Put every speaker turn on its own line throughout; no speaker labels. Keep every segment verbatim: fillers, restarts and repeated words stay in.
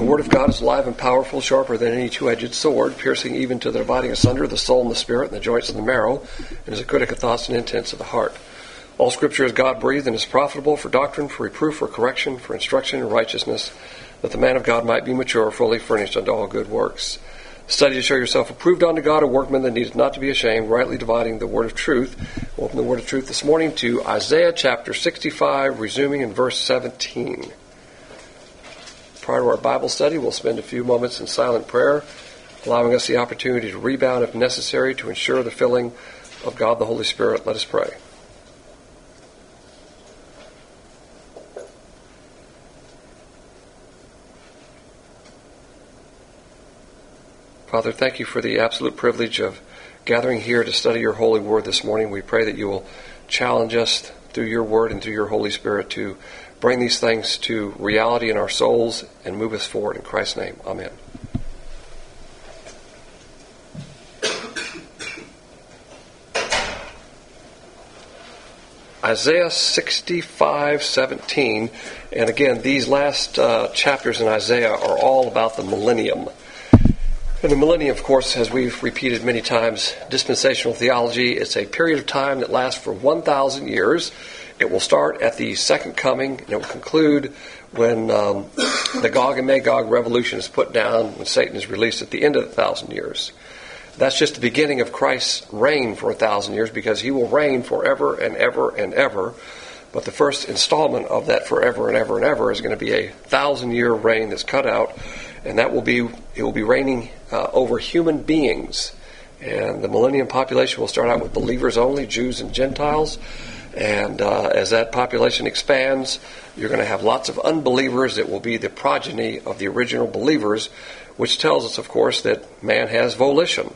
Word of God is alive and powerful, sharper than any two-edged sword, piercing even to the dividing asunder of the soul and the spirit and the joints and the marrow, and is a critic of thoughts and intents of the heart. All Scripture is God-breathed and is profitable for doctrine, for reproof, for correction, for instruction in righteousness, that the man of God might be mature, fully furnished unto all good works. Study to show yourself approved unto God, a workman that needeth not to be ashamed, rightly dividing the word of truth. We'll open the word of truth this morning to Isaiah chapter sixty-five, resuming in verse seventeen. Prior to our Bible study, we'll spend a few moments in silent prayer, allowing us the opportunity to rebound if necessary to ensure the filling of God the Holy Spirit. Let us pray. Father, thank you for the absolute privilege of gathering here to study your holy word this morning. We pray that you will challenge us through your word and through your Holy Spirit to bring these things to reality in our souls and move us forward. In Christ's name, amen. Isaiah sixty-five seventeen, and again, these last uh, chapters in Isaiah are all about the millennium. And the millennium, of course, as we've repeated many times, dispensational theology, it's a period of time that lasts for one thousand years. It will start at the second coming, and it will conclude when um, the Gog and Magog revolution is put down, when Satan is released at the end of the thousand years. That's just the beginning of Christ's reign for a thousand years, because he will reign forever and ever and ever. But the first installment of that forever and ever and ever is going to be a thousand-year reign that's cut out, and that will be it will be reigning uh, over human beings. And the millennium population will start out with believers only, Jews and Gentiles. And uh, as that population expands, you're going to have lots of unbelievers that will be the progeny of the original believers, which tells us, of course, that man has volition.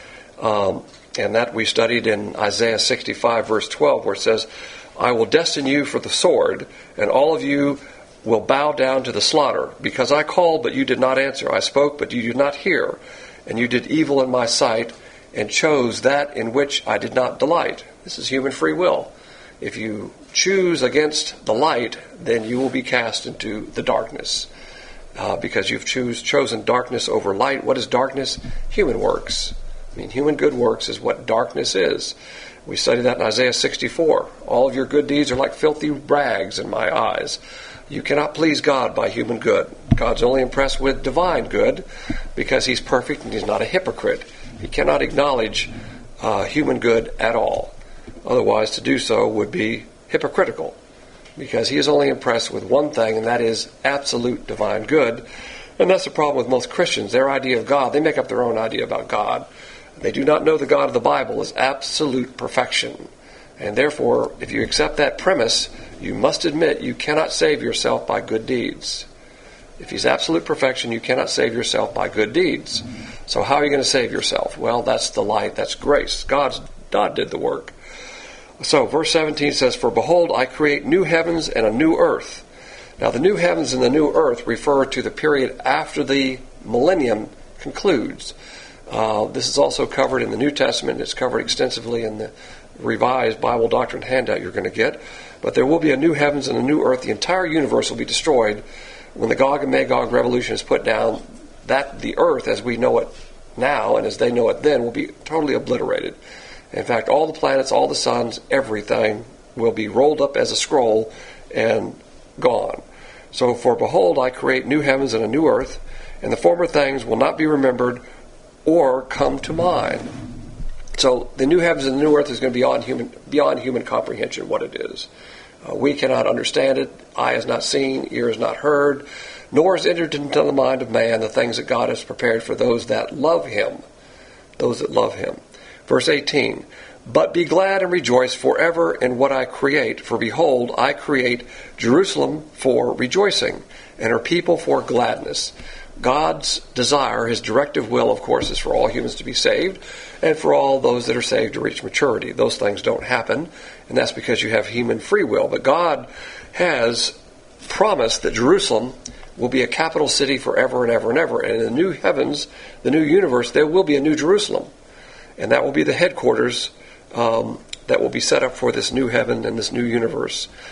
Um, and that we studied in Isaiah sixty-five, verse twelve, where it says, I will destine you for the sword, and all of you will bow down to the slaughter, because I called, but you did not answer. I spoke, but you did not hear. And you did evil in my sight, and chose that in which I did not delight. This is human free will. If you choose against the light, then you will be cast into the darkness, uh, because you've choose, chosen darkness over light. What is darkness? Human works. I mean, human good works is what darkness is. We studied that in Isaiah sixty-four. All of your good deeds are like filthy rags in my eyes. You cannot please God by human good. God's only impressed with divine good because he's perfect and he's not a hypocrite. He cannot acknowledge uh, human good at all. Otherwise, to do so would be hypocritical, because he is only impressed with one thing, and that is absolute divine good. And that's the problem with most Christians. Their idea of God, they make up their own idea about God. They do not know the God of the Bible is absolute perfection. And therefore, if you accept that premise, you must admit you cannot save yourself by good deeds. If he's absolute perfection, you cannot save yourself by good deeds. So how are you going to save yourself? Well, that's the light, that's grace. God's, God did the work. So, verse seventeen says, For behold, I create new heavens and a new earth. Now, the new heavens and the new earth refer to the period after the millennium concludes. Uh, this is also covered in the New Testament. It's covered extensively in the revised Bible doctrine handout you're going to get. But there will be a new heavens and a new earth. The entire universe will be destroyed when the Gog and Magog revolution is put down. That the earth, as we know it now and as they know it then, will be totally obliterated. In fact, all the planets, all the suns, everything will be rolled up as a scroll and gone. So, for behold, I create new heavens and a new earth, and the former things will not be remembered or come to mind. So the new heavens and the new earth is going to be beyond human, beyond human comprehension what it is. Uh, we cannot understand it. Eye has not seen, ear has not heard, nor has entered into the mind of man the things that God has prepared for those that love him. Those that love him. Verse eighteen, But be glad and rejoice forever in what I create, for behold, I create Jerusalem for rejoicing, and her people for gladness. God's desire, his directive will, of course, is for all humans to be saved, and for all those that are saved to reach maturity. Those things don't happen, and that's because you have human free will. But God has promised that Jerusalem will be a capital city forever and ever and ever. And in the new heavens, the new universe, there will be a new Jerusalem. And that will be the headquarters um, that will be set up for this new heaven and this new universe.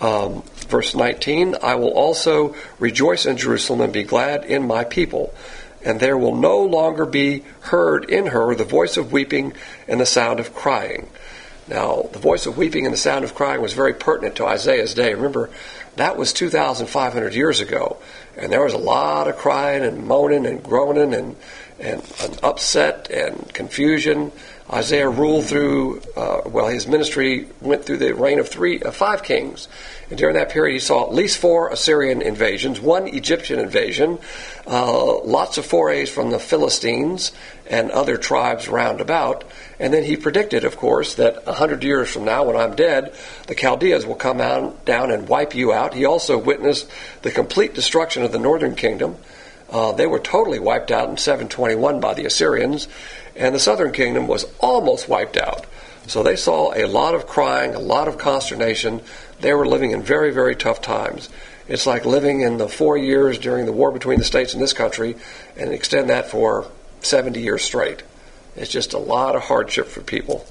Um, verse nineteen, I will also rejoice in Jerusalem and be glad in my people, and there will no longer be heard in her the voice of weeping and the sound of crying. Now, the voice of weeping and the sound of crying was very pertinent to Isaiah's day. Remember, that was two thousand five hundred years ago, and there was a lot of crying and moaning and groaning and, and, and upset and confusion. Isaiah ruled through, uh, well, his ministry went through the reign of three, uh, five kings. And during that period, he saw at least four Assyrian invasions, one Egyptian invasion, uh, lots of forays from the Philistines and other tribes round about. And then he predicted, of course, that a hundred years from now, when I'm dead, the Chaldeans will come out, down and wipe you out. He also witnessed the complete destruction of the northern kingdom. Uh, they were totally wiped out in seven twenty-one by the Assyrians, and the southern kingdom was almost wiped out. So they saw a lot of crying, a lot of consternation. They were living in very, very tough times. It's like living in the four years during the war between the states and this country and extend that for seventy years straight. It's just a lot of hardship for people.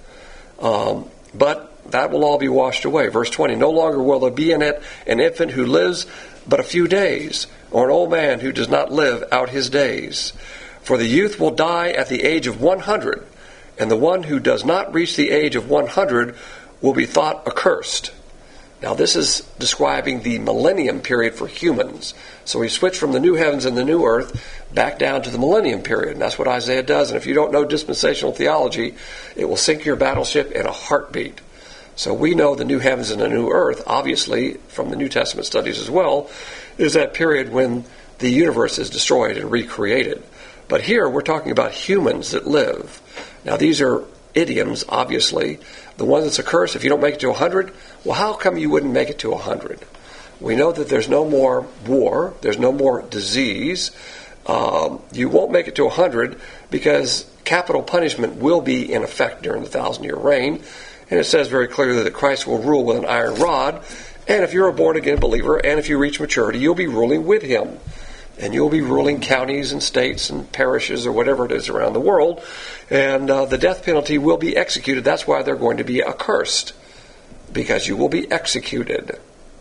Um, but that will all be washed away. Verse twenty, no longer will there be in it an infant who lives but a few days, or an old man who does not live out his days. For the youth will die at the age of one hundred, and the one who does not reach the age of one hundred will be thought accursed. Now this is describing the millennium period for humans. So we switch from the new heavens and the new earth back down to the millennium period. And that's what Isaiah does. And if you don't know dispensational theology, it will sink your battleship in a heartbeat. So we know the new heavens and the new earth, obviously, from the New Testament studies as well, is that period when the universe is destroyed and recreated. But here we're talking about humans that live. Now these are idioms, obviously. The one that's a curse, if you don't make it to one hundred, well, how come you wouldn't make it to one hundred? We know that there's no more war, there's no more disease. Um, you won't make it to one hundred because capital punishment will be in effect during the thousand-year reign. And it says very clearly that Christ will rule with an iron rod. And if you're a born-again believer, and if you reach maturity, you'll be ruling with him. And you'll be ruling counties and states and parishes or whatever it is around the world. And uh, the death penalty will be executed. That's why they're going to be accursed, because you will be executed.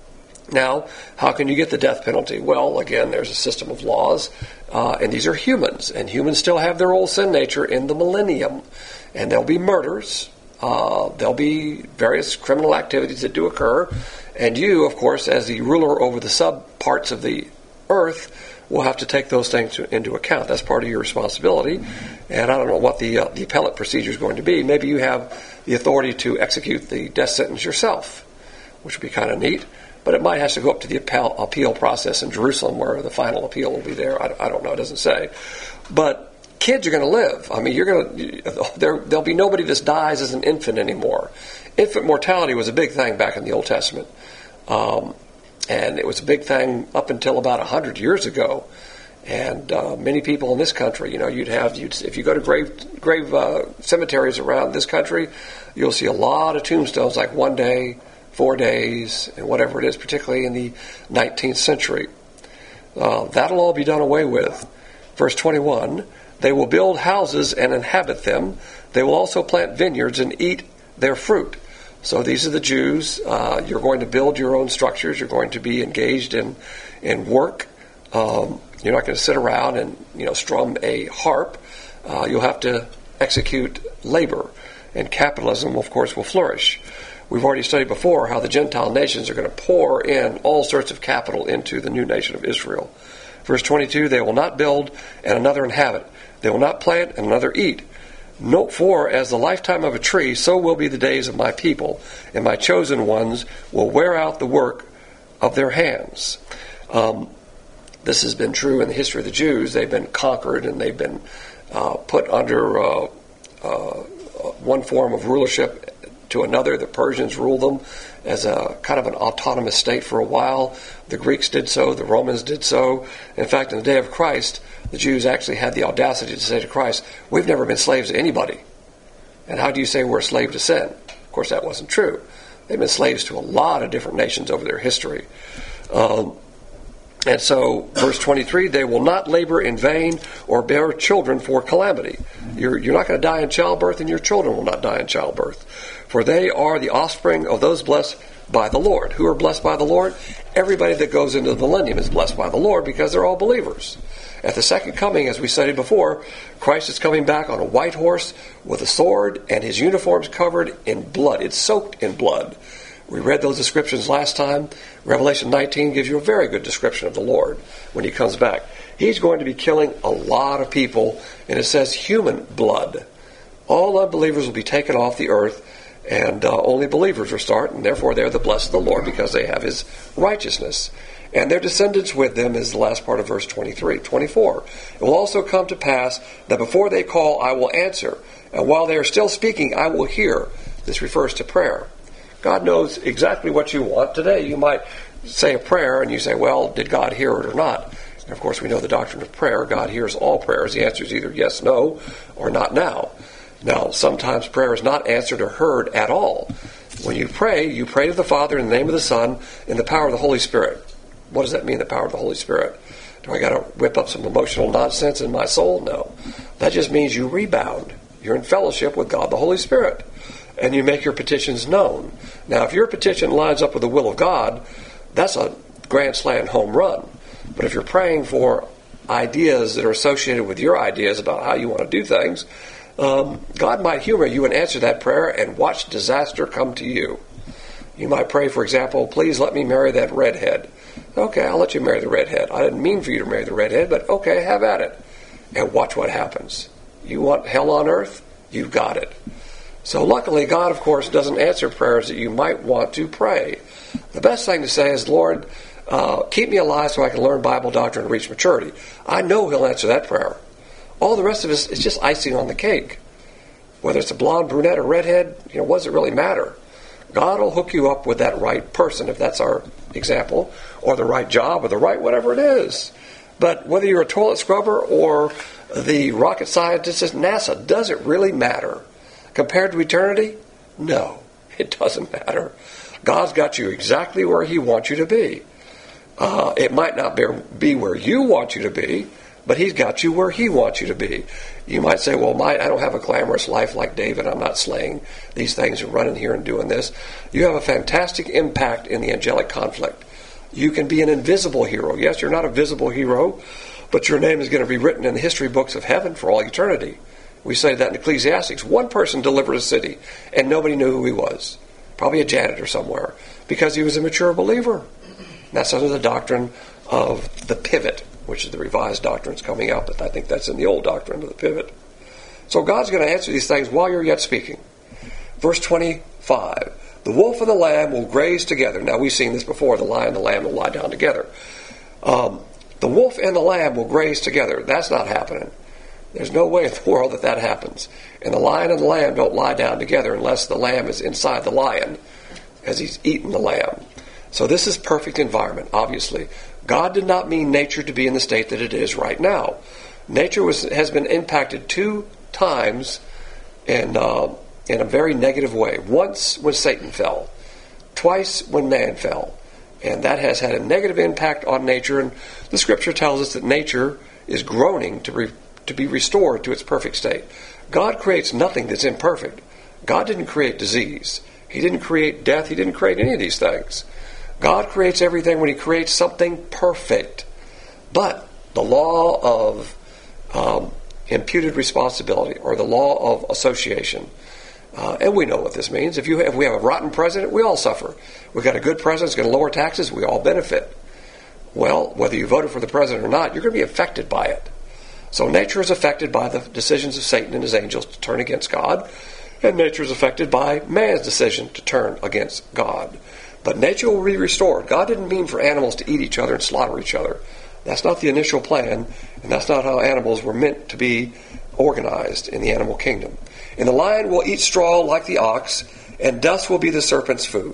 Now, how can you get the death penalty? Well, again, there's a system of laws, uh, and these are humans. And humans still have their old sin nature in the millennium. And there'll be murders. Uh, there'll be various criminal activities that do occur. And you, of course, as the ruler over the sub-parts of the earth, will have to take those things to, into account. That's part of your responsibility. And I don't know what the uh, the appellate procedure is going to be. Maybe you have the authority to execute the death sentence yourself, which would be kind of neat. But it might have to go up to the appeal, appeal process in Jerusalem, where the final appeal will be there. I, I don't know. It doesn't say. But kids are going to live. I mean, you're going to. There, there'll be nobody that dies as an infant anymore. Infant mortality was a big thing back in the Old Testament. Um, And it was a big thing up until about one hundred years ago. And uh, many people in this country, you know, you'd have, you'd, if you go to grave grave uh, cemeteries around this country, you'll see a lot of tombstones like one day, four days, and whatever it is, particularly in the nineteenth century. Uh, that'll all be done away with. Verse twenty-one, they will build houses and inhabit them. They will also plant vineyards and eat their fruit. So these are the Jews. Uh, you're going to build your own structures. You're going to be engaged in in work. Um, you're not going to sit around and you know strum a harp. Uh, you'll have to execute labor, and capitalism, of course, will flourish. We've already studied before how the Gentile nations are going to pour in all sorts of capital into the new nation of Israel. Verse twenty-two: they will not build and another inhabit. They will not plant and another eat. No, for as the lifetime of a tree, so will be the days of my people, and my chosen ones will wear out the work of their hands. Um, this has been true in the history of the Jews. They've been conquered, and they've been uh, put under uh, uh, one form of rulership to another. The Persians ruled them as a kind of an autonomous state for a while. The Greeks did so. The Romans did so. In fact, in the day of Christ, the Jews actually had the audacity to say to Christ, we've never been slaves to anybody. And how do you say we're a slave to sin? Of course, that wasn't true. They've been slaves to a lot of different nations over their history. Um, and so, verse twenty-three, they will not labor in vain or bear children for calamity. You're, you're not going to die in childbirth, and your children will not die in childbirth. For they are the offspring of those blessed by the Lord. Who are blessed by the Lord? Everybody that goes into the millennium is blessed by the Lord because they're all believers. At the second coming, as we studied before, Christ is coming back on a white horse with a sword, and his uniform's covered in blood. It's soaked in blood. We read those descriptions last time. Revelation nineteen gives you a very good description of the Lord when he comes back. He's going to be killing a lot of people, and it says human blood. All unbelievers will be taken off the earth, and uh, only believers will start, and therefore they're the blessed of the Lord because they have his righteousness. And their descendants with them is the last part of verse twenty-three. twenty-four. It will also come to pass that before they call, I will answer. And while they are still speaking, I will hear. This refers to prayer. God knows exactly what you want. Today you might say a prayer and you say, well, did God hear it or not? And of course we know the doctrine of prayer. God hears all prayers. The answer is either yes, no, or not now. Now, sometimes prayer is not answered or heard at all. When you pray, you pray to the Father in the name of the Son in the power of the Holy Spirit. What does that mean, the power of the Holy Spirit? Do I got to whip up some emotional nonsense in my soul? No. That just means you rebound. You're in fellowship with God, the Holy Spirit. And you make your petitions known. Now, if your petition lines up with the will of God, that's a grand slam home run. But if you're praying for ideas that are associated with your ideas about how you want to do things, um, God might humor you and answer that prayer and watch disaster come to you. You might pray, for example, please let me marry that redhead. Okay, I'll let you marry the redhead. I didn't mean for you to marry the redhead, but okay, have at it. And watch what happens. You want hell on earth? You've got it. So luckily, God, of course, doesn't answer prayers that you might want to pray. The best thing to say is, Lord, uh, keep me alive so I can learn Bible doctrine and reach maturity. I know he'll answer that prayer. All the rest of us is just icing on the cake. Whether it's a blonde, brunette, or redhead, you know, what does it really matter? God will hook you up with that right person, if that's our example, or the right job, or the right whatever it is. But whether you're a toilet scrubber or the rocket scientist at NASA, does it really matter? Compared to eternity? No, it doesn't matter. God's got you exactly where he wants you to be. Uh, it might not be, be where you want you to be, but he's got you where he wants you to be. You might say, well, my, I don't have a glamorous life like David. I'm not slaying these things and running here and doing this. You have a fantastic impact in the angelic conflict. You can be an invisible hero. Yes, you're not a visible hero, but your name is going to be written in the history books of heaven for all eternity. We say that in Ecclesiastes. One person delivered a city, and nobody knew who he was. Probably a janitor somewhere, because he was a mature believer. And that's under the doctrine of the pivot, which is the revised doctrine that's coming out, but I think that's in the old doctrine of the pivot. So God's going to answer these things while you're yet speaking. Verse twenty-five, the wolf and the lamb will graze together. Now, we've seen this before. The lion and the lamb will lie down together. Um, the wolf and the lamb will graze together. That's not happening. There's no way in the world that that happens. And the lion and the lamb don't lie down together unless the lamb is inside the lion as he's eating the lamb. So this is perfect environment, obviously. God did not mean nature to be in the state that it is right now. Nature was, has been impacted two times in, uh, in a very negative way. Once when Satan fell. Twice when man fell. And that has had a negative impact on nature. And the scripture tells us that nature is groaning to re- to be restored to its perfect state. God creates nothing that's imperfect. God didn't create disease. He didn't create death. He didn't create any of these things. God creates everything when he creates something perfect. But the law of um, imputed responsibility, or the law of association, uh, and we know what this means. If you have, if we have a rotten president, we all suffer. We've got a good president that's going to lower taxes, we all benefit. Well, whether you voted for the president or not, you're going to be affected by it. So nature is affected by the decisions of Satan and his angels to turn against God, and nature is affected by man's decision to turn against God. But nature will be restored. God didn't mean for animals to eat each other and slaughter each other. That's not the initial plan, and that's not how animals were meant to be organized in the animal kingdom. And the lion will eat straw like the ox, and dust will be the serpent's food.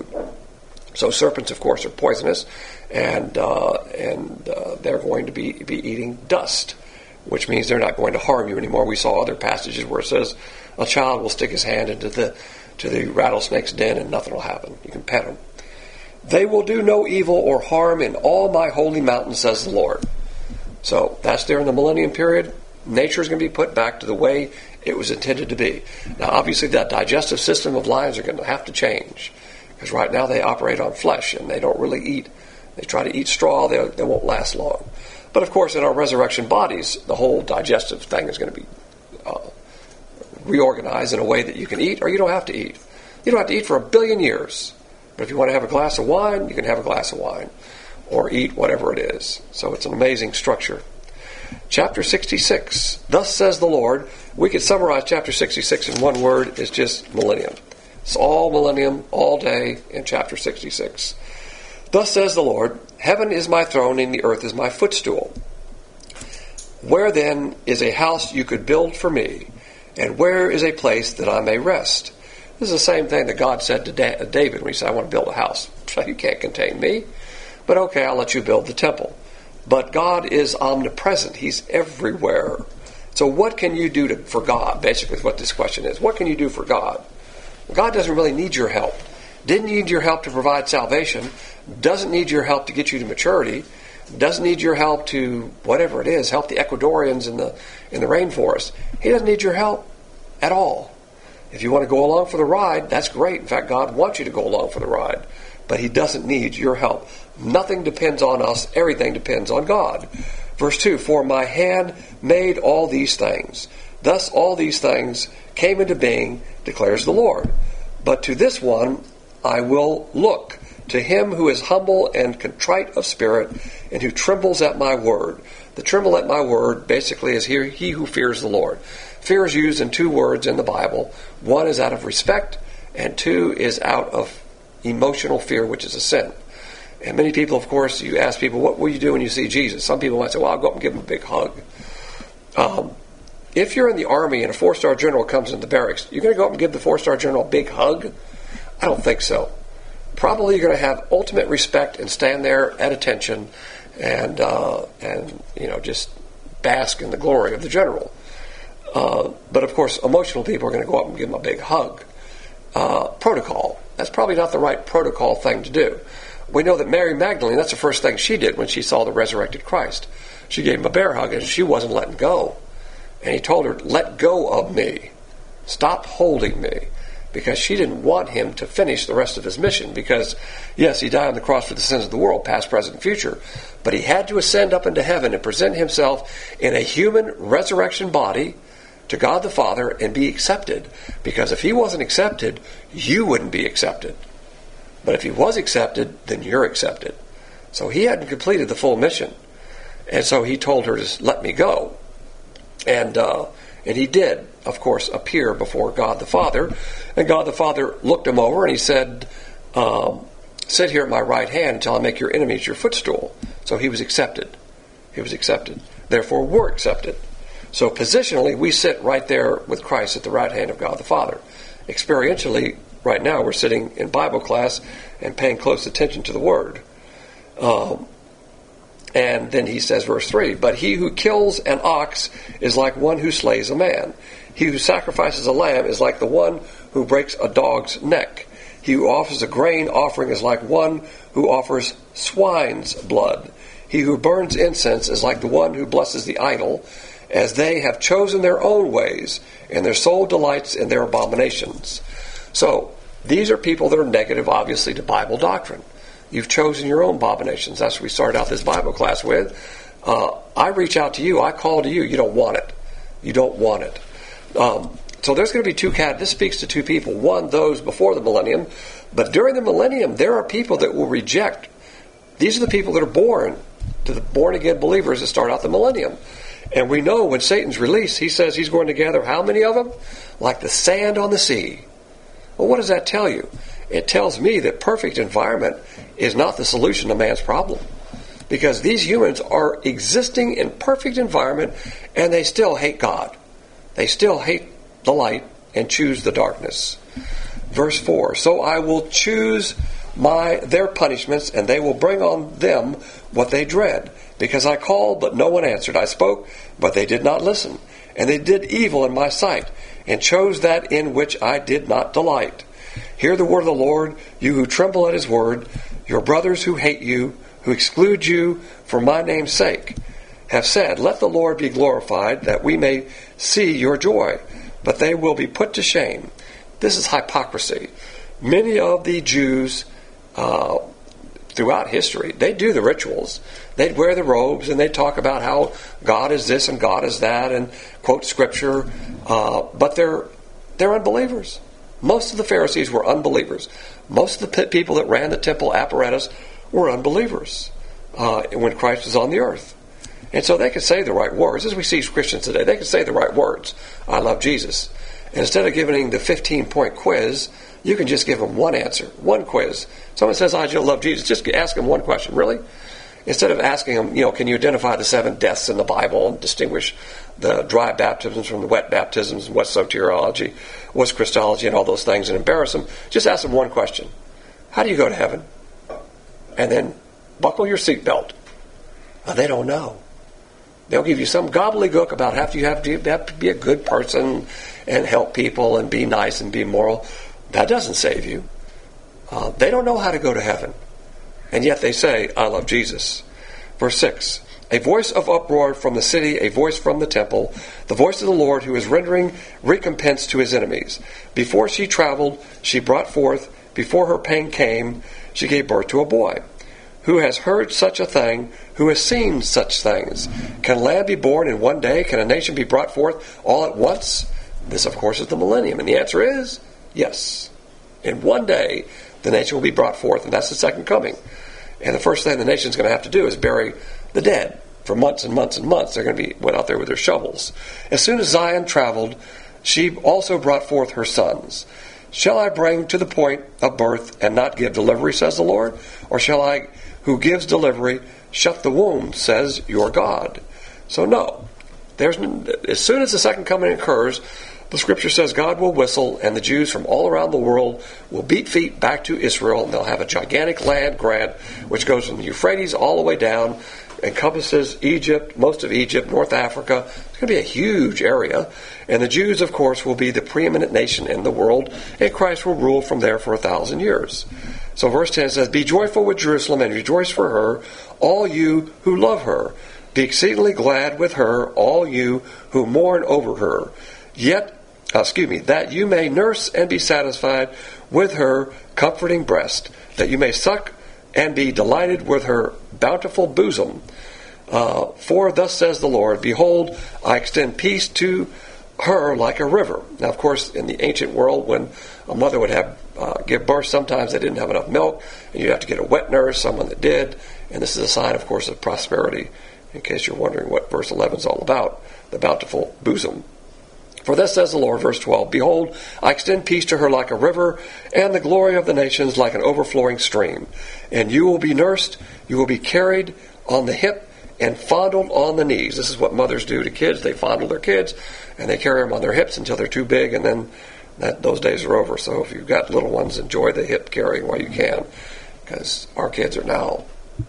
So serpents, of course, are poisonous, and uh, and uh, they're going to be, be eating dust, which means they're not going to harm you anymore. We saw other passages where it says a child will stick his hand into the to the rattlesnake's den and nothing will happen. You can pet him. They will do no evil or harm in all my holy mountain, says the Lord. So that's there in the millennium period. Nature is going to be put back to the way it was intended to be. Now, obviously, that digestive system of lions are going to have to change, Because right now they operate on flesh and they don't really eat. They try to eat straw, they, they won't last long. But of course, in our resurrection bodies, the whole digestive thing is going to be uh, reorganized in a way that you can eat or you don't have to eat. You don't have to eat for a billion years. But if you want to have a glass of wine, you can have a glass of wine. Or eat whatever it is. So it's an amazing structure. Chapter sixty-six. Thus says the Lord. We could summarize chapter sixty-six in one word. It's just millennium. It's all millennium, all day in chapter sixty-six. Thus says the Lord, heaven is my throne and the earth is my footstool. Where then is a house you could build for me? And where is a place that I may rest? This is the same thing that God said to David when he said, I want to build a house. You can't contain me. But okay, I'll let you build the temple. But God is omnipresent. He's everywhere. So what can you do to, for God? Basically what this question is. What can you do for God? God doesn't really need your help. Didn't need your help to provide salvation. Doesn't need your help to get you to maturity. Doesn't need your help to, whatever it is, help the Ecuadorians in the in the rainforest. He doesn't need your help at all. If you want to go along for the ride, that's great. In fact, God wants you to go along for the ride. But He doesn't need your help. Nothing depends on us. Everything depends on God. Verse two, for my hand made all these things. Thus all these things came into being, declares the Lord. But to this one I will look, to him who is humble and contrite of spirit, and who trembles at my word. The tremble at my word basically is here, he who fears the Lord. Fear is used in two words in the Bible. One is out of respect, and two is out of emotional fear, which is a sin. And many people, of course, you ask people, what will you do when you see Jesus? Some people might say, well, I'll go up and give him a big hug. Um, if you're in the Army and a four-star general comes in the barracks, you're going to go up and give the four-star general a big hug? I don't think so. Probably you're going to have ultimate respect and stand there at attention and, uh, and you know, just bask in the glory of the general. Uh, but, of course, emotional people are going to go up and give him a big hug. Uh, protocol. That's probably not the right protocol thing to do. We know that Mary Magdalene, that's the first thing she did when she saw the resurrected Christ. She gave him a bear hug and she wasn't letting go. And he told her, let go of me. Stop holding me. Because she didn't want him to finish the rest of his mission. Because, yes, he died on the cross for the sins of the world, past, present, and future. But he had to ascend up into heaven and present himself in a human resurrection body to God the Father and be accepted. Because if he wasn't accepted, you wouldn't be accepted. But if he was accepted, then you're accepted. So he hadn't completed the full mission. And so he told her to let me go. And uh, and he did, of course, appear before God the Father. And God the Father looked him over and he said, um, sit here at my right hand until I make your enemies your footstool. So he was accepted. He was accepted. Therefore, we're accepted. So positionally, we sit right there with Christ at the right hand of God the Father. Experientially, right now, we're sitting in Bible class and paying close attention to the Word. Um, and then he says, verse three, but he who kills an ox is like one who slays a man. He who sacrifices a lamb is like the one who breaks a dog's neck. He who offers a grain offering is like one who offers swine's blood. He who burns incense is like the one who blesses the idol, as they have chosen their own ways, and their soul delights in their abominations. So, these are people that are negative, obviously, to Bible doctrine. You've chosen your own abominations. That's what we started out this Bible class with. Uh, I reach out to you. I call to you. You don't want it. You don't want it. Um, so there's going to be two cat. This speaks to two people. One, those before the millennium. But during the millennium, there are people that will reject. These are the people that are born to the born-again believers that start out the millennium. And we know when Satan's released, he says he's going to gather how many of them? Like the sand on the sea. Well, what does that tell you? It tells me that perfect environment is not the solution to man's problem. Because these humans are existing in perfect environment and they still hate God. They still hate the light and choose the darkness. Verse four, so I will choose my their punishments, and they will bring on them what they dread. Because I called, but no one answered. I spoke, but they did not listen. And they did evil in my sight, and chose that in which I did not delight. Hear the word of the Lord, you who tremble at his word, your brothers who hate you, who exclude you for my name's sake, have said, let the Lord be glorified, that we may see your joy. But they will be put to shame. This is hypocrisy. Many of the Jews uh, throughout history, they do the rituals. They'd wear the robes and they'd talk about how God is this and God is that and quote scripture, uh, but they're they're unbelievers. Most of the Pharisees were unbelievers. Most of the people that ran the temple apparatus were unbelievers uh, when Christ was on the earth. And so they could say the right words. As we see Christians today, they can say the right words. I love Jesus. And instead of giving the fifteen-point quiz, you can just give them one answer, one quiz. Someone says, I love Jesus. Just ask them one question. Really? Instead of asking them, you know, can you identify the seven deaths in the Bible and distinguish the dry baptisms from the wet baptisms and what's soteriology, what's Christology and all those things and embarrass them, just ask them one question. How do you go to heaven? And then buckle your seatbelt. Well, they don't know. They'll give you some gobbledygook about how you have to, you have to be a good person and help people and be nice and be moral. That doesn't save you. Uh, they don't know how to go to heaven. And yet they say, I love Jesus. Verse six, a voice of uproar from the city, a voice from the temple, the voice of the Lord who is rendering recompense to his enemies. Before she traveled, she brought forth, before her pain came, she gave birth to a boy. Who has heard such a thing? Who has seen such things? Can land be born in one day? Can a nation be brought forth all at once? This, of course, is the millennium. And the answer is yes. In one day, the nation will be brought forth, and that's the second coming. And the first thing the nation's going to have to do is bury the dead for months and months and months. They're going to be went out there with their shovels. As soon as Zion traveled, she also brought forth her sons. Shall I bring to the point of birth and not give delivery, says the Lord? Or shall I, who gives delivery, shut the womb, says your God? So no. There's, as soon as the second coming occurs, the scripture says God will whistle, and the Jews from all around the world will beat feet back to Israel, and they'll have a gigantic land grant, which goes from the Euphrates all the way down, encompasses Egypt, most of Egypt, North Africa. It's going to be a huge area. And the Jews, of course, will be the preeminent nation in the world, and Christ will rule from there for a thousand years. So verse ten says, be joyful with Jerusalem, and rejoice for her, all you who love her. Be exceedingly glad with her, all you who mourn over her. Yet, uh, excuse me, that you may nurse and be satisfied with her comforting breast, that you may suck and be delighted with her bountiful bosom. Uh, for thus says the Lord, behold, I extend peace to her like a river. Now, of course, in the ancient world, when a mother would have uh, give birth, sometimes they didn't have enough milk, and you'd have to get a wet nurse, someone that did. And this is a sign, of course, of prosperity, in case you're wondering what verse eleven is all about, the bountiful bosom. For thus says the Lord, verse twelve, behold, I extend peace to her like a river, and the glory of the nations like an overflowing stream. And you will be nursed, you will be carried on the hip, and fondled on the knees. This is what mothers do to kids. They fondle their kids, and they carry them on their hips until they're too big, and then that, those days are over. So if you've got little ones, enjoy the hip carrying while you can, because our kids are now,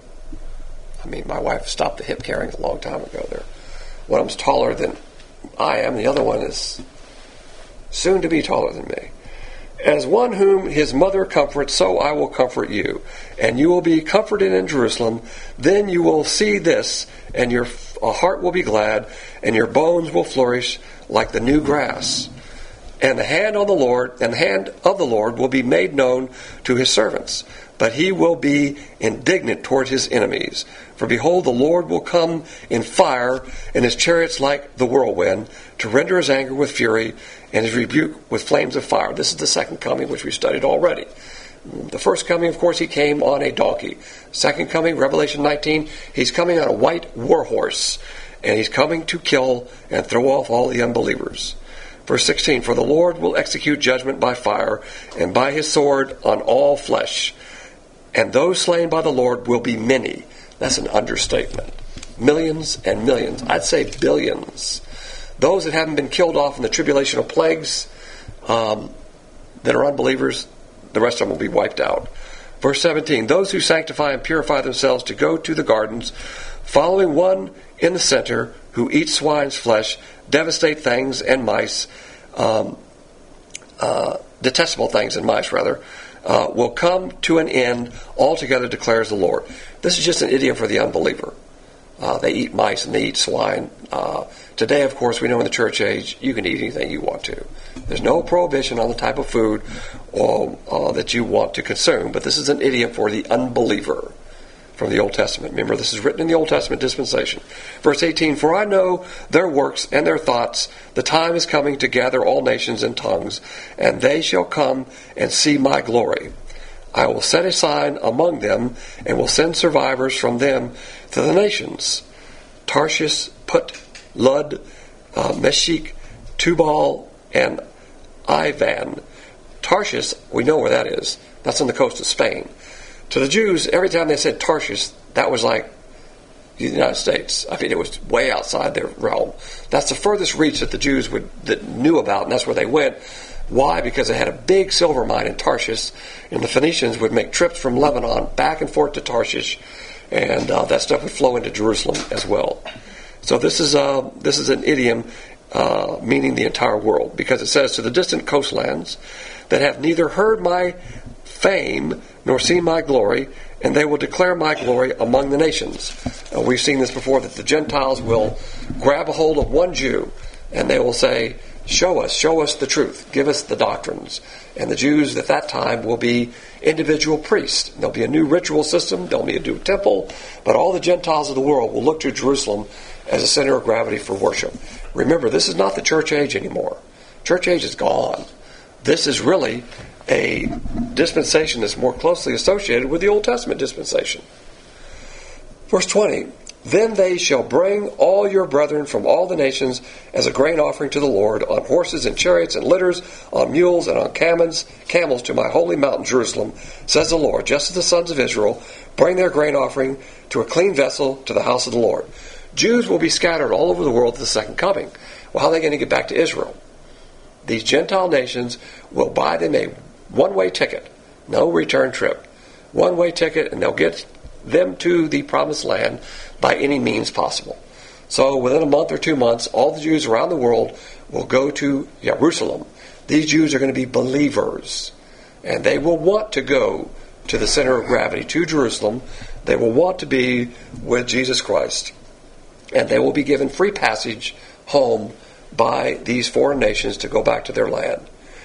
I mean, my wife stopped the hip carrying a long time ago. There, one of them's taller than I am, the other one is soon to be taller than me. As one whom his mother comforts, so I will comfort you. And you will be comforted in Jerusalem. Then you will see this, and your heart will be glad, and your bones will flourish like the new grass. And the hand on the Lord, and the hand of the Lord will be made known to his servants. But he will be indignant toward his enemies. For behold, the Lord will come in fire, and his chariots like the whirlwind, to render his anger with fury, and his rebuke with flames of fire. This is the second coming, which we studied already. The first coming, of course, he came on a donkey. Second coming, Revelation nineteen, he's coming on a white war horse, and he's coming to kill and throw off all the unbelievers. Verse sixteen, for the Lord will execute judgment by fire, and by his sword on all flesh. And those slain by the Lord will be many. That's an understatement. Millions and millions. I'd say billions. Those that haven't been killed off in the tribulational plagues, um, that are unbelievers, the rest of them will be wiped out. Verse seventeen, those who sanctify and purify themselves to go to the gardens, following one in the center who eats swine's flesh, devastate things and mice, um, uh, detestable things and mice, rather, uh, will come to an end altogether, declares the Lord. This is just an idiom for the unbeliever. Uh, they eat mice and they eat swine. Uh, today, of course, we know in the church age, you can eat anything you want to. There's no prohibition on the type of food or, uh, that you want to consume. But this is an idiom for the unbeliever from the Old Testament. Remember, this is written in the Old Testament dispensation. Verse eighteen, for I know their works and their thoughts. The time is coming to gather all nations and tongues, and they shall come and see my glory. I will set a sign among them, and will send survivors from them to the nations. Tarshish, Put, Lud, uh, Meshech, Tubal, and Ivan. Tarshish, we know where that is. That's on the coast of Spain. To the Jews, every time they said Tarshish, that was like the United States. I mean, it was way outside their realm. That's the furthest reach that the Jews would that knew about, and that's where they went. Why? Because they had a big silver mine in Tarshish, and the Phoenicians would make trips from Lebanon back and forth to Tarshish, and uh, that stuff would flow into Jerusalem as well. So this is uh, this is an idiom uh, meaning the entire world, because it says, to the distant coastlands that have neither heard my fame nor seen my glory, and they will declare my glory among the nations. Uh, we've seen this before, that the Gentiles will grab a hold of one Jew, and they will say, show us, show us the truth, give us the doctrines. And the Jews at that time will be individual priests. There'll be a new ritual system, there'll be a new temple, but all the Gentiles of the world will look to Jerusalem as a center of gravity for worship. Remember, this is not the church age anymore. Church age is gone. This is really a dispensation that's more closely associated with the Old Testament dispensation. Verse twenty, then they shall bring all your brethren from all the nations as a grain offering to the Lord, on horses and chariots and litters, on mules and on camels, camels to my holy mountain Jerusalem, says the Lord, just as the sons of Israel bring their grain offering to a clean vessel to the house of the Lord. Jews will be scattered all over the world at the second coming. Well, how are they going to get back to Israel? These Gentile nations will buy them a one-way ticket, no return trip. One-way ticket, and they'll get them to the promised land by any means possible. So within a month or two months, all the Jews around the world will go to Jerusalem. These Jews are going to be believers, and they will want to go to the center of gravity, to Jerusalem. They will want to be with Jesus Christ, and they will be given free passage home by these foreign nations to go back to their land.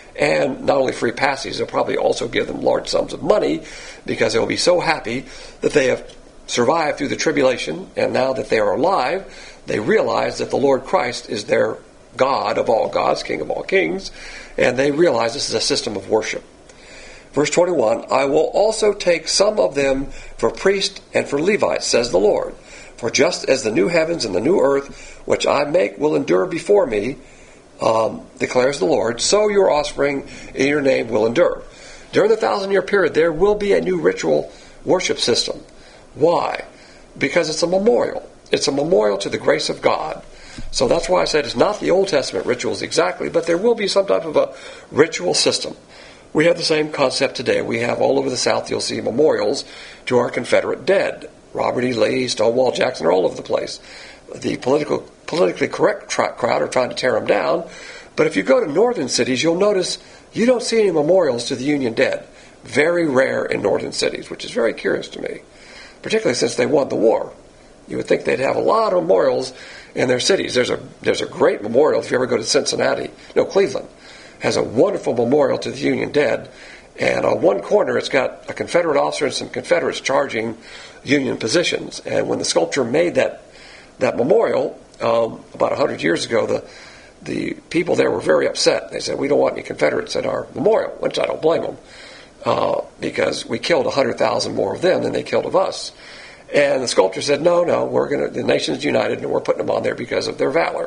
And not only free passage, they'll probably also give them large sums of money, because they will be so happy that they have survived through the tribulation, and now that they are alive, they realize that the Lord Christ is their God of all gods, King of all kings, and they realize this is a system of worship. Verse twenty-one, I will also take some of them for priests and for Levites, says the Lord. For just as the new heavens and the new earth, which I make, will endure before me, um, declares the Lord, so your offspring in your name will endure. During the thousand-year period, there will be a new ritual worship system. Why? Because it's a memorial. It's a memorial to the grace of God. So that's why I said it's not the Old Testament rituals exactly, but there will be some type of a ritual system. We have the same concept today. We have all over the South, you'll see memorials to our Confederate dead. Robert E. Lee, Stonewall Jackson are all over the place. The political, politically correct tra- crowd are trying to tear them down. But if you go to northern cities, you'll notice you don't see any memorials to the Union dead. Very rare in northern cities, which is very curious to me, particularly since they won the war. You would think they'd have a lot of memorials in their cities. There's a there's a great memorial if you ever go to Cincinnati. No, Cleveland has a wonderful memorial to the Union dead. And on one corner, it's got a Confederate officer and some Confederates charging Union positions. And when the sculptor made that that memorial um, about one hundred years ago, the the people there were very upset. They said, we don't want any Confederates at our memorial, which I don't blame them, uh, because we killed one hundred thousand more of them than they killed of us. And the sculptor said, no, no, we're going to, the nation's united, and we're putting them on there because of their valor.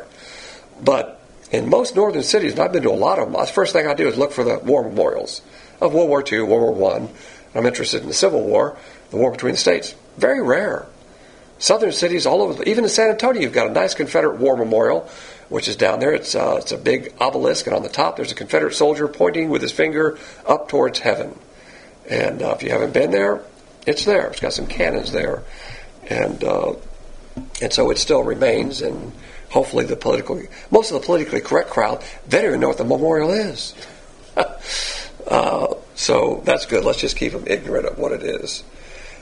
But in most northern cities, and I've been to a lot of them, the first thing I do is look for the war memorials of World War Two, World War One. I'm interested in the Civil War, the war between the states. Very rare. Southern cities all over, even in San Antonio, you've got a nice Confederate war memorial, which is down there. It's uh, it's a big obelisk, and on the top there's a Confederate soldier pointing with his finger up towards heaven. And uh, if you haven't been there, it's there. It's got some cannons there, and uh, and so it still remains. And hopefully, the political most of the politically correct crowd, they don't even know what the memorial is. uh, so that's good. Let's just keep them ignorant of what it is.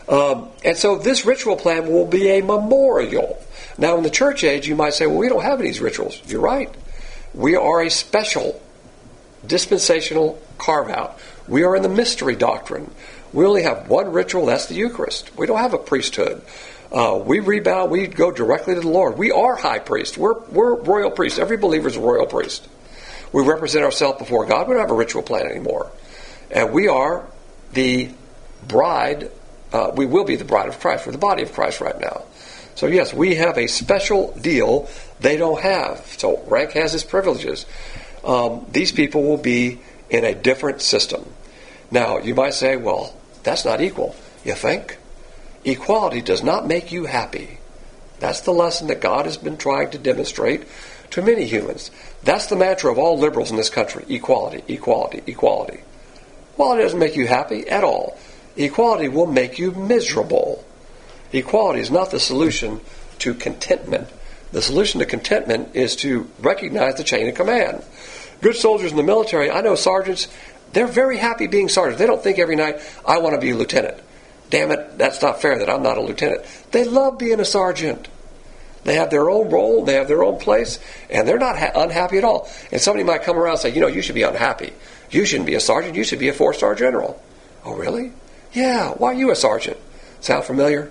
Um, and so this ritual plan will be a memorial. Now, in the church age, you might say, well, we don't have any of these rituals. You're right. We are a special dispensational carve-out. We are in the mystery doctrine. We only have one ritual, that's the Eucharist. We don't have a priesthood. Uh, we rebound, we go directly to the Lord. We are high priests. We're, we're royal priests. Every believer is a royal priest. We represent ourselves before God. We don't have a ritual plan anymore. And we are the bride. Uh, we will be the bride of Christ. We're the body of Christ right now. So yes, we have a special deal they don't have. So rank has its privileges. Um, these people will be in a different system. Now, you might say, well, that's not equal. You think? Equality does not make you happy. That's the lesson that God has been trying to demonstrate to many humans. That's the mantra of all liberals in this country. Equality, equality, equality. Well, it doesn't make you happy at all. Equality will make you miserable. Equality is not the solution to contentment. The solution to contentment is to recognize the chain of command. Good soldiers in the military, I know sergeants, they're very happy being sergeants. They don't think every night, I want to be a lieutenant. Damn it, that's not fair that I'm not a lieutenant. They love being a sergeant. They have their own role, they have their own place, and they're not ha- unhappy at all. And somebody might come around and say, you know, you should be unhappy. You shouldn't be a sergeant, you should be a four-star general. Oh, really? Yeah, why are you a sergeant? Sound familiar?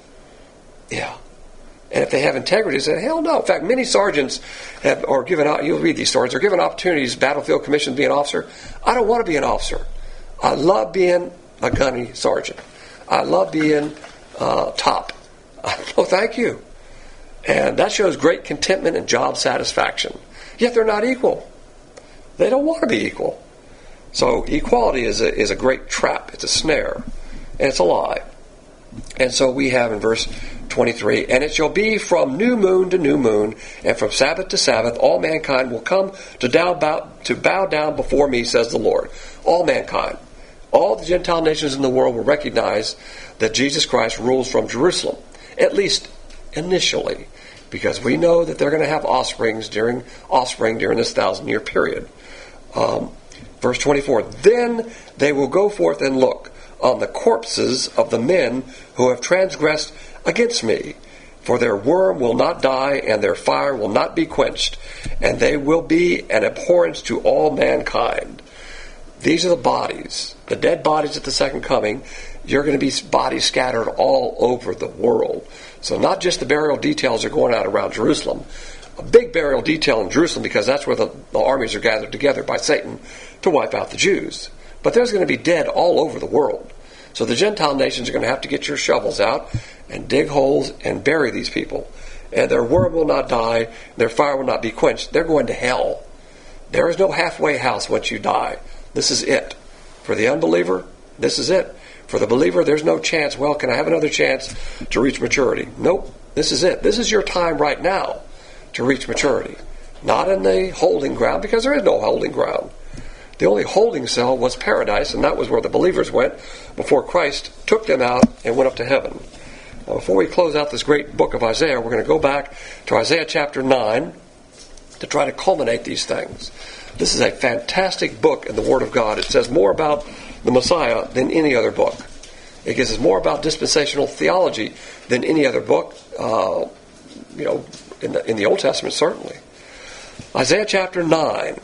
Yeah. And if they have integrity, they say, hell no. In fact, many sergeants have, are given out, you'll read these stories, are given opportunities, battlefield commission to be an officer. I don't want to be an officer. I love being a gunny sergeant. I love being uh, top. Oh, thank you. And that shows great contentment and job satisfaction. Yet they're not equal. They don't want to be equal. So equality is a, is a great trap. It's a snare. And it's a lie. And so we have in verse twenty-three, and it shall be from new moon to new moon, and from Sabbath to Sabbath, all mankind will come to, down, bow, to bow down before me, says the Lord. All mankind. All the Gentile nations in the world will recognize that Jesus Christ rules from Jerusalem, at least initially, because we know that they're going to have offsprings during offspring during this thousand-year period. Um, verse twenty-four, then they will go forth and look on the corpses of the men who have transgressed against me, for their worm will not die, and their fire will not be quenched, and they will be an abhorrence to all mankind. These are the bodies, the dead bodies at the second coming. You're going to be bodies scattered all over the world. So not just the burial details are going out around Jerusalem. A big burial detail in Jerusalem, because that's where the, the armies are gathered together by Satan to wipe out the Jews. But there's going to be dead all over the world. So the Gentile nations are going to have to get your shovels out and dig holes and bury these people. And their worm will not die, their fire will not be quenched. They're going to hell. There is no halfway house once you die. This is it. For the unbeliever, this is it. For the believer, there's no chance, well, can I have another chance to reach maturity? Nope. This is it. This is your time right now to reach maturity. Not in the holding ground, because there is no holding ground. The only holding cell was paradise, and that was where the believers went before Christ took them out and went up to heaven. Now, before we close out this great book of Isaiah, we're going to go back to Isaiah chapter nine to try to culminate these things. This is a fantastic book in the Word of God. It says more about the Messiah than any other book. It gives us more about dispensational theology than any other book, uh, you know, in the, in the Old Testament, certainly. Isaiah chapter nine.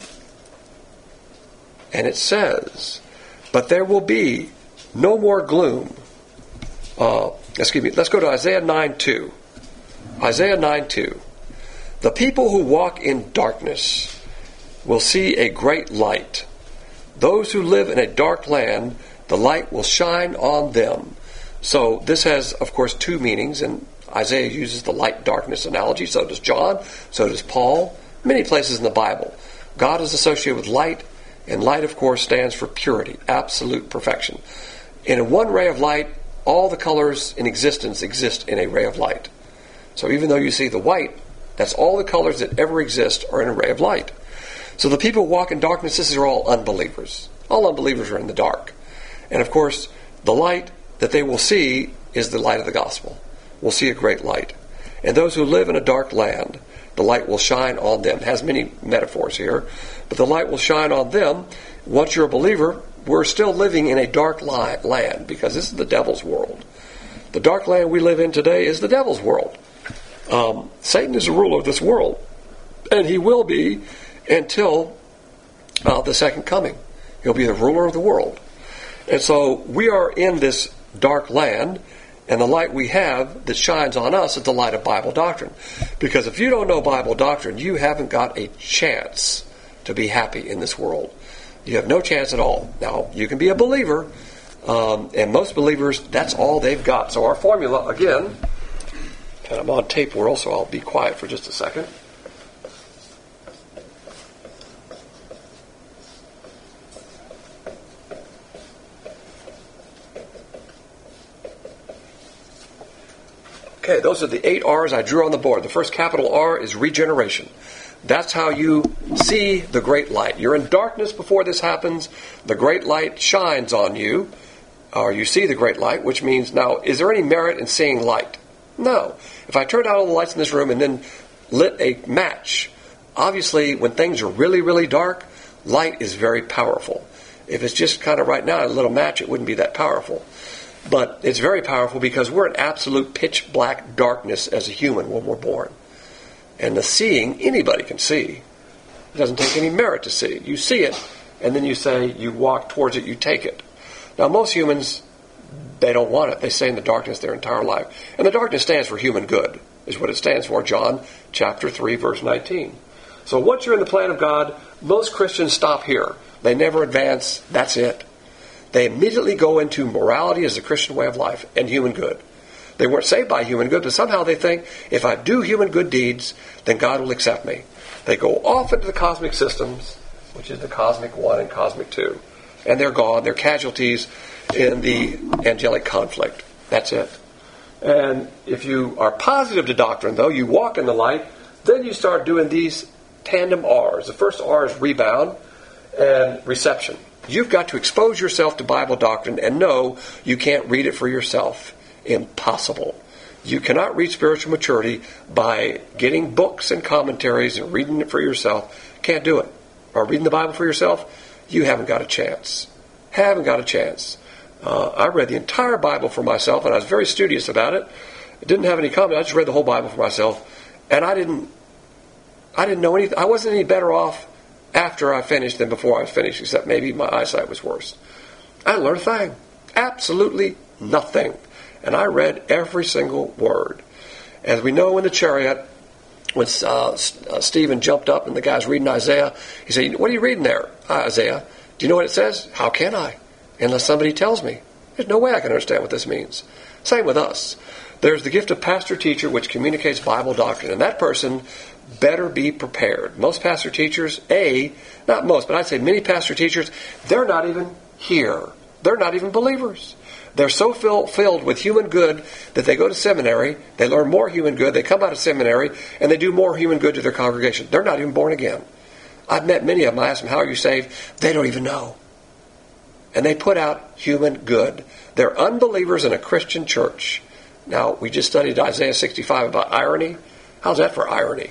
And it says, but there will be no more gloom. Uh, excuse me, let's go to Isaiah nine two. Isaiah nine two. The people who walk in darkness will see a great light. Those who live in a dark land, the light will shine on them. So this has, of course, two meanings, and Isaiah uses the light-darkness analogy. So does John, so does Paul. Many places in the Bible. God is associated with light, and light, of course, stands for purity, absolute perfection. In one ray of light, all the colors in existence exist in a ray of light. So even though you see the white, that's all the colors that ever exist are in a ray of light. So the people who walk in darkness, this are all unbelievers. All unbelievers are in the dark. And of course, the light that they will see is the light of the gospel. We'll see a great light. And those who live in a dark land, the light will shine on them. It has many metaphors here, but the light will shine on them. Once you're a believer, we're still living in a dark li- land, because this is the devil's world. The dark land we live in today is the devil's world. Um, Satan is the ruler of this world, and he will be until uh, the second coming. He'll be the ruler of the world. And so we are in this dark land, and the light we have that shines on us is the light of Bible doctrine. Because if you don't know Bible doctrine, you haven't got a chance to be happy in this world. You have no chance at all. Now, you can be a believer, um, and most believers, that's all they've got. So our formula, again, and I'm on tape world, so I'll be quiet for just a second. Okay, those are the eight R's I drew on the board. The first capital R is regeneration. That's how you see the great light. You're in darkness before this happens. The great light shines on you, or you see the great light, which means, now, is there any merit in seeing light? No. If I turned out all the lights in this room and then lit a match, obviously when things are really, really dark, light is very powerful. If it's just kind of right now a little match, it wouldn't be that powerful. But it's very powerful because we're in absolute pitch black darkness as a human when we're born. And the seeing, anybody can see. It doesn't take any merit to see. You see it, and then you say, you walk towards it, you take it. Now, most humans, they don't want it. They stay in the darkness their entire life. And the darkness stands for human good, is what it stands for, John chapter three, verse nineteen. So once you're in the plan of God, most Christians stop here. They never advance. That's it. They immediately go into morality as a Christian way of life and human good. They weren't saved by human good, but somehow they think, if I do human good deeds, then God will accept me. They go off into the cosmic systems, which is the cosmic one and cosmic two. And they're gone. They're casualties in the angelic conflict. That's it. And if you are positive to doctrine, though, you walk in the light, then you start doing these tandem R's. The first R is rebound and reception. You've got to expose yourself to Bible doctrine and know you can't read it for yourself. Impossible. You cannot reach spiritual maturity by getting books and commentaries and reading it for yourself. Can't do it. Or reading the Bible for yourself, you haven't got a chance. Haven't got a chance. Uh, I read the entire Bible for myself, and I was very studious about it. I didn't have any comment. I just read the whole Bible for myself, and I didn't. I didn't know anything. I wasn't any better off after I finished than before I was finished, except maybe my eyesight was worse. I didn't learn a thing. Absolutely nothing. And I read every single word. As we know in the chariot, when uh, uh, Stephen jumped up and the guy's reading Isaiah, he said, "What are you reading there, Isaiah? Do you know what it says?" "How can I? Unless somebody tells me. There's no way I can understand what this means." Same with us. There's the gift of pastor-teacher, which communicates Bible doctrine, and that person better be prepared. Most pastor-teachers, A, not most, but I'd say many pastor-teachers, they're not even here. They're not even believers. They're so fill, filled with human good that they go to seminary, they learn more human good, they come out of seminary, and they do more human good to their congregation. They're not even born again. I've met many of them. I ask them, "How are you saved?" They don't even know. And they put out human good. They're unbelievers in a Christian church. Now, we just studied Isaiah sixty-five about irony. How's that for irony?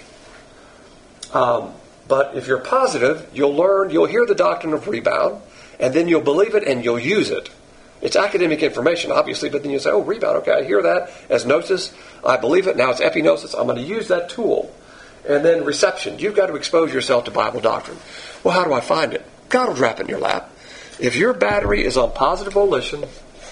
Um, but if you're positive, you'll learn, you'll hear the doctrine of rebound, and then you'll believe it and you'll use it. It's academic information, obviously, but then you say, "Oh, rebound, okay, I hear that as gnosis. I believe it. Now it's epignosis. I'm going to use that tool." And then reception. You've got to expose yourself to Bible doctrine. Well, how do I find it? God will drop it in your lap. If your battery is on positive volition,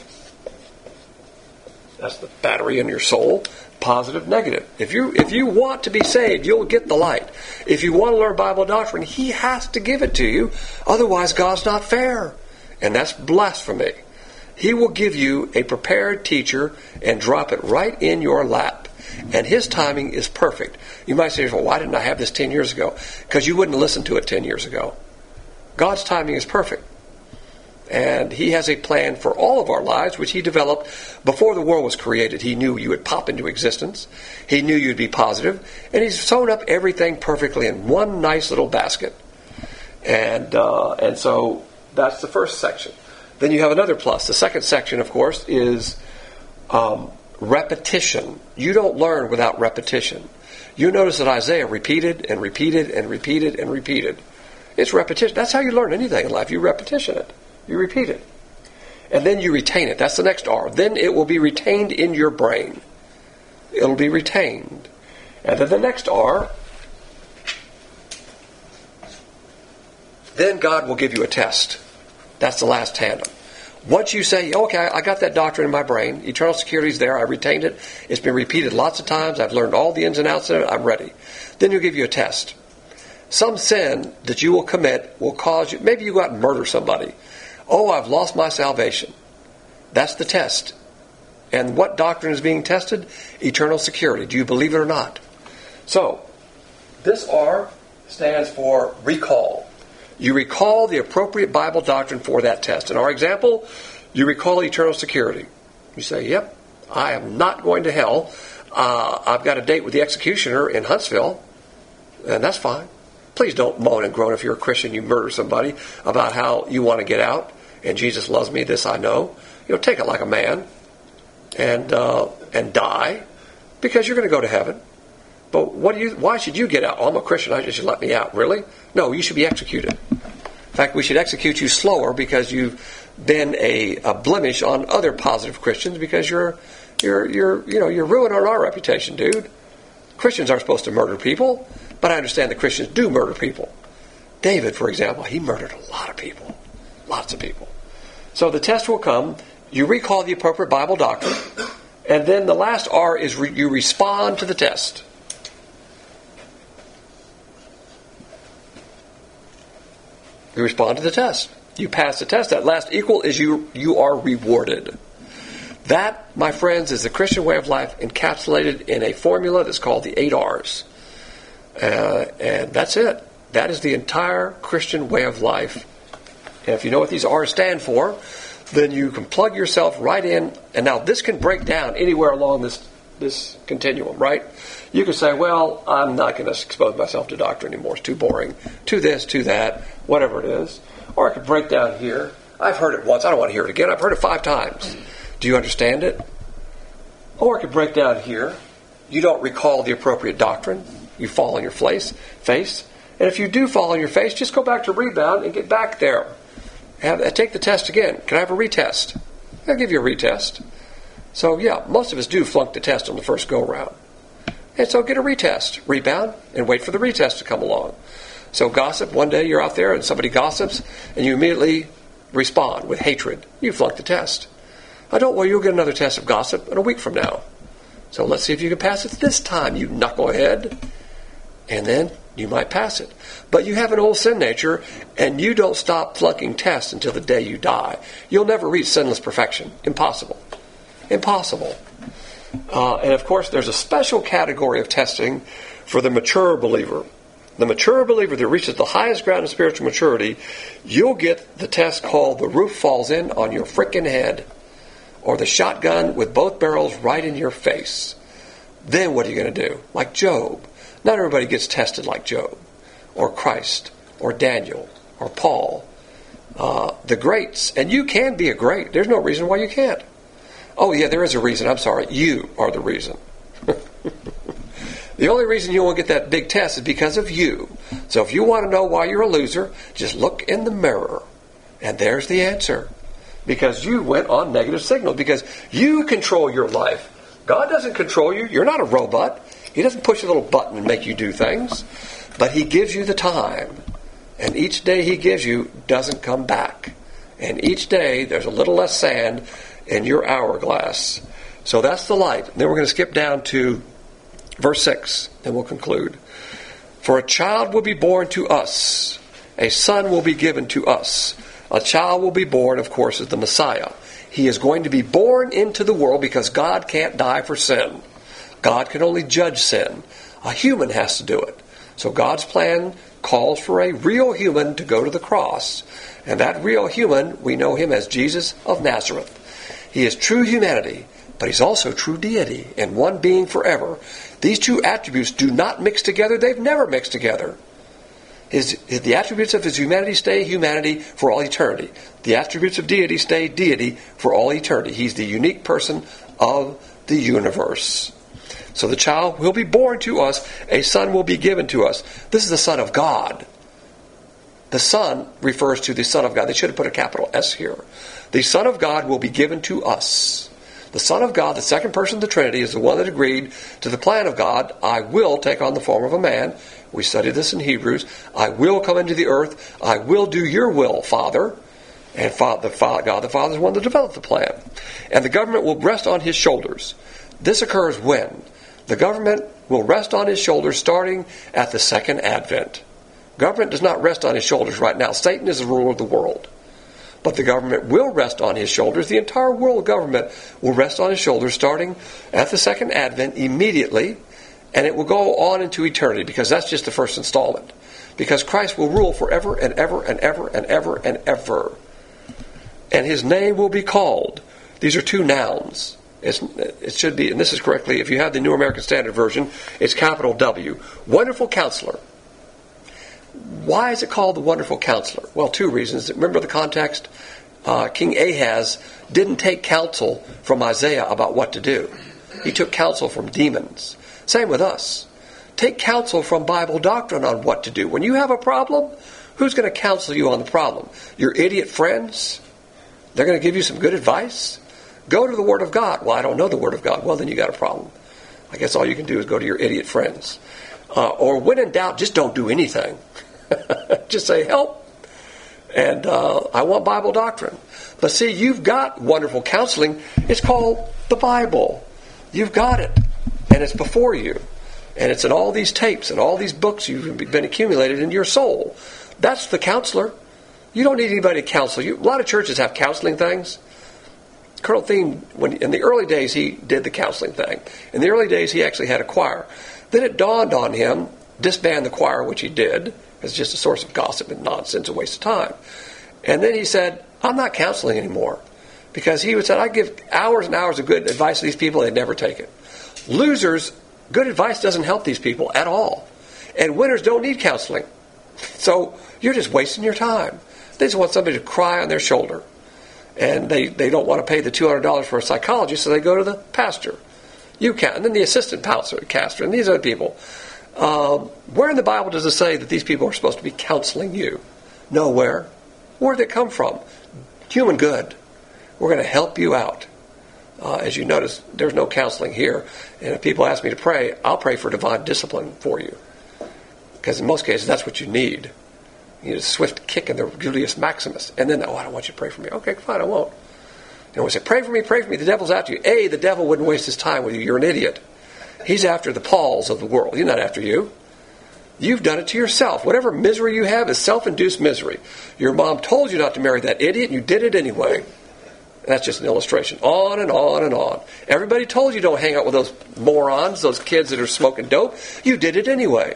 that's the battery in your soul, positive, negative. If you if you want to be saved, you'll get the light. If you want to learn Bible doctrine, He has to give it to you. Otherwise, God's not fair. And that's blasphemy. He will give you a prepared teacher and drop it right in your lap. And His timing is perfect. You might say, "Well, why didn't I have this ten years ago?" Because you wouldn't listen to it ten years ago. God's timing is perfect. And He has a plan for all of our lives, which He developed before the world was created. He knew you would pop into existence. He knew you'd be positive. And He's sewn up everything perfectly in one nice little basket. And uh, and so that's the first section. Then you have another plus. The second section, of course, is um, repetition. You don't learn without repetition. You notice that Isaiah repeated and repeated and repeated and repeated. It's repetition. That's how you learn anything in life. You repetition it. You repeat it. And then you retain it. That's the next R. Then it will be retained in your brain. It'll be retained. And then the next R, then God will give you a test. That's the last tandem. Once you say, okay, I got that doctrine in my brain, eternal security is there, I retained it, it's been repeated lots of times, I've learned all the ins and outs of it, I'm ready. Then he'll give you a test. Some sin that you will commit will cause you, maybe you go out and murder somebody. Oh, I've lost my salvation. That's the test. And what doctrine is being tested? Eternal security. Do you believe it or not? So, this R stands for recall. You recall the appropriate Bible doctrine for that test. In our example, you recall eternal security. You say, yep, I am not going to hell. Uh, I've got a date with the executioner in Huntsville, and that's fine. Please don't moan and groan if you're a Christian, you murder somebody, about how you want to get out, and Jesus loves me, this I know. You know, take it like a man and uh, and die, because you're going to go to heaven. But what do you? Why should you get out? Oh, I'm a Christian, I should let me out. Really? No, you should be executed. In fact, we should execute you slower because you've been a, a blemish on other positive Christians, because you're you're you're you know you're ruining our reputation, dude. Christians aren't supposed to murder people, but I understand that Christians do murder people. David, for example, he murdered a lot of people, lots of people. So the test will come. You recall the appropriate Bible doctrine, and then the last R is re- you respond to the test. You respond to the test. You pass the test. That last equal is you you are rewarded. That, my friends, is the Christian way of life encapsulated in a formula that's called the eight R's. Uh, and that's it. That is the entire Christian way of life. And if you know what these R's stand for, then you can plug yourself right in. And now this can break down anywhere along this, this continuum, right? You can say, well, I'm not going to expose myself to doctrine anymore. It's too boring. To this, to that, whatever it is. Or I could break down here. I've heard it once. I don't want to hear it again. I've heard it five times. Do you understand it? Or I could break down here. You don't recall the appropriate doctrine. You fall on your face. face. And if you do fall on your face, just go back to rebound and get back there. Have, take the test again. Can I have a retest? I'll give you a retest. So, yeah, most of us do flunk the test on the first go-round. And so get a retest. Rebound and wait for the retest to come along. So gossip, one day you're out there and somebody gossips and you immediately respond with hatred. You flunked the test. I don't worry, you'll get another test of gossip in a week from now. So let's see if you can pass it this time, you knucklehead. And then you might pass it. But you have an old sin nature, and you don't stop flunking tests until the day you die. You'll never reach sinless perfection. Impossible. Impossible. Uh, and of course, there's a special category of testing for the mature believer. The mature believer that reaches the highest ground of spiritual maturity, you'll get the test called the roof falls in on your frickin' head, or the shotgun with both barrels right in your face. Then what are you going to do? Like Job. Not everybody gets tested like Job, or Christ, or Daniel, or Paul. Uh, the greats. And you can be a great. There's no reason why you can't. Oh, yeah, there is a reason. I'm sorry. You are the reason. The only reason you won't get that big test is because of you. So if you want to know why you're a loser, just look in the mirror. And there's the answer. Because you went on negative signal. Because you control your life. God doesn't control you. You're not a robot. He doesn't push a little button and make you do things. But He gives you the time. And each day He gives you doesn't come back. And each day there's a little less sand in your hourglass. So that's the light. And then we're going to skip down to verse six. And we'll conclude. For a child will be born to us. A son will be given to us. A child will be born, of course, as the Messiah. He is going to be born into the world because God can't die for sin. God can only judge sin. A human has to do it. So God's plan calls for a real human to go to the cross. And that real human, we know Him as Jesus of Nazareth. He is true humanity, but He's also true deity, and one being forever. These two attributes do not mix together. They've never mixed together. His, the attributes of His humanity stay humanity for all eternity. The attributes of deity stay deity for all eternity. He's the unique person of the universe. So the child will be born to us. A son will be given to us. This is the Son of God. The Son refers to the Son of God. They should have put a capital S here. The Son of God will be given to us. The Son of God, the second person of the Trinity, is the one that agreed to the plan of God. I will take on the form of a man. We studied this in Hebrews. I will come into the earth. I will do your will, Father. And Father, the Father, God the Father is the one that developed the plan. And the government will rest on his shoulders. This occurs when? The government will rest on his shoulders starting at the second advent. Government does not rest on his shoulders right now. Satan is the ruler of the world. But the government will rest on his shoulders. The entire world government will rest on his shoulders starting at the second advent immediately. And it will go on into eternity because that's just the first installment. Because Christ will rule forever and ever and ever and ever and ever. And his name will be called. These are two nouns. It's, it should be, and this is correctly, if you have the New American Standard Version, it's capital W. Wonderful Counselor. Why is it called the Wonderful Counselor? Well, two reasons. Remember the context? Uh, King Ahaz didn't take counsel from Isaiah about what to do. He took counsel from demons. Same with us. Take counsel from Bible doctrine on what to do. When you have a problem, who's going to counsel you on the problem? Your idiot friends? They're going to give you some good advice? Go to the Word of God. Well, I don't know the Word of God. Well, then you got a problem. I guess all you can do is go to your idiot friends. Uh, or when in doubt, just don't do anything. Just say, help. And uh, I want Bible doctrine. But see, you've got wonderful counseling. It's called the Bible. You've got it. And it's before you. And it's in all these tapes and all these books you've been accumulated in your soul. That's the counselor. You don't need anybody to counsel you. A lot of churches have counseling things. Colonel Thien, when, in the early days, he did the counseling thing. In the early days, he actually had a choir. Then it dawned on him, disband the choir, which he did. It's just a source of gossip and nonsense, a waste of time. And then he said, I'm not counseling anymore. Because he would say, I give hours and hours of good advice to these people, they'd never take it. Losers, good advice doesn't help these people at all. And winners don't need counseling. So you're just wasting your time. They just want somebody to cry on their shoulder. And they, they don't want to pay the two hundred dollars for a psychologist, so they go to the pastor. You can, and then the assistant pastor, pastor, and these other people. Uh, where in the Bible does it say that these people are supposed to be counseling you? Nowhere. Where did it come from? Human good. We're going to help you out. Uh, as you notice, there's no counseling here. And if people ask me to pray, I'll pray for divine discipline for you. Because in most cases, that's what you need. You need a swift kick in the Julius Maximus. And then, oh, I don't want you to pray for me. Okay, fine, I won't. And we say, pray for me, pray for me. The devil's after you. A, the devil wouldn't waste his time with you. You're an idiot. He's after the Pauls of the world. He's not after you. You've done it to yourself. Whatever misery you have is self-induced misery. Your mom told you not to marry that idiot, and you did it anyway. That's just an illustration. On and on and on. Everybody told you don't hang out with those morons, those kids that are smoking dope. You did it anyway.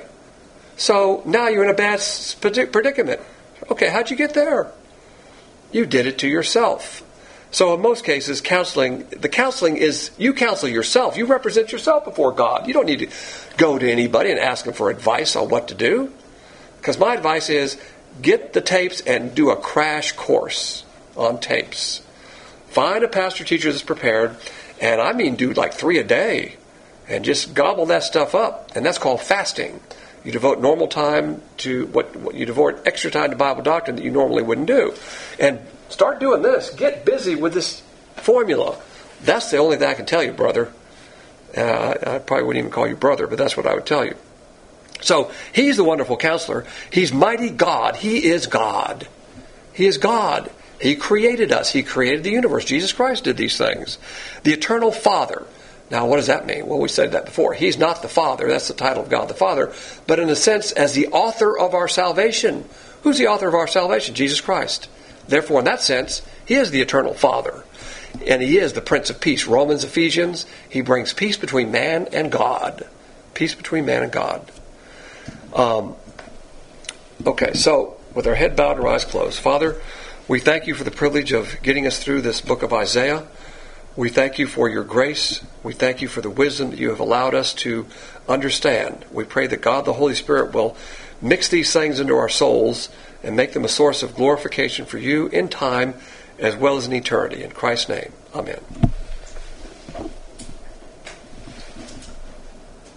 So now you're in a bad predicament. Okay, how'd you get there? You did it to yourself. So in most cases, counseling, the counseling is, you counsel yourself. You represent yourself before God. You don't need to go to anybody and ask them for advice on what to do. Because my advice is, get the tapes and do a crash course on tapes. Find a pastor teacher that's prepared, and I mean do like three a day, and just gobble that stuff up. And that's called fasting. You devote normal time to what, what you devote extra time to Bible doctrine that you normally wouldn't do. And start doing this. Get busy with this formula. That's the only thing I can tell you, brother. Uh, I probably wouldn't even call you brother, but that's what I would tell you. So, he's the wonderful counselor. He's mighty God. He is God. He is God. He created us. He created the universe. Jesus Christ did these things. The eternal Father. Now, what does that mean? Well, we said that before. He's not the Father. That's the title of God the Father. But in a sense, as the author of our salvation. Who's the author of our salvation? Jesus Christ. Therefore, in that sense, He is the eternal Father. And He is the Prince of Peace. Romans, Ephesians, He brings peace between man and God. Peace between man and God. Um, okay, so with our head bowed and our eyes closed. Father, we thank You for the privilege of getting us through this book of Isaiah. We thank You for Your grace. We thank You for the wisdom that You have allowed us to understand. We pray that God the Holy Spirit will mix these things into our souls and make them a source of glorification for You in time as well as in eternity. In Christ's name, amen.